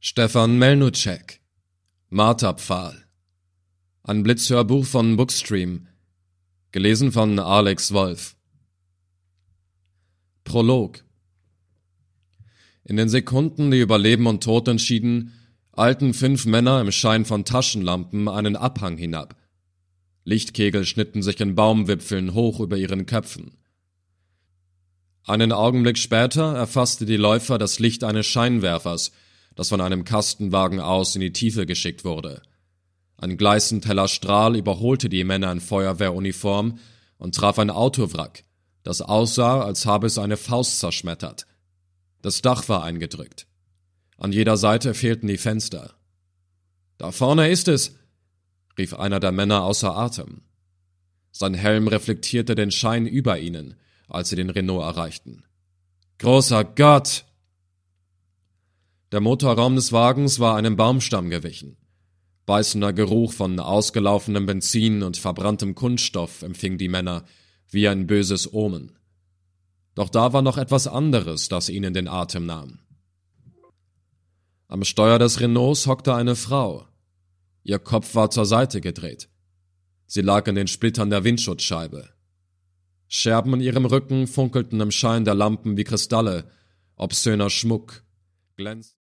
Stefan Melnicek, Marterpfahl. Ein Blitzhörbuch von Bookstream. Gelesen von Alex Wolf. Prolog. In den Sekunden, die über Leben und Tod entschieden, eilten 5 Männer im Schein von Taschenlampen einen Abhang hinab. Lichtkegel schnitten sich in Baumwipfeln hoch über ihren Köpfen. Einen Augenblick später erfasste die Läufer das Licht eines Scheinwerfers, das von einem Kastenwagen aus in die Tiefe geschickt wurde. Ein gleißend heller Strahl überholte die Männer in Feuerwehruniform und traf ein Autowrack, das aussah, als habe es eine Faust zerschmettert. Das Dach war eingedrückt. An jeder Seite fehlten die Fenster. »Da vorne ist es«, rief einer der Männer außer Atem. Sein Helm reflektierte den Schein über ihnen, als sie den Renault erreichten. »Großer Gott!« Der Motorraum des Wagens war einem Baumstamm gewichen. Beißender Geruch von ausgelaufenem Benzin und verbranntem Kunststoff empfing die Männer wie ein böses Omen. Doch da war noch etwas anderes, das ihnen den Atem nahm. Am Steuer des Renaults hockte eine Frau. Ihr Kopf war zur Seite gedreht. Sie lag in den Splittern der Windschutzscheibe. Scherben in ihrem Rücken funkelten im Schein der Lampen wie Kristalle, obszöner Schmuck, glänzend.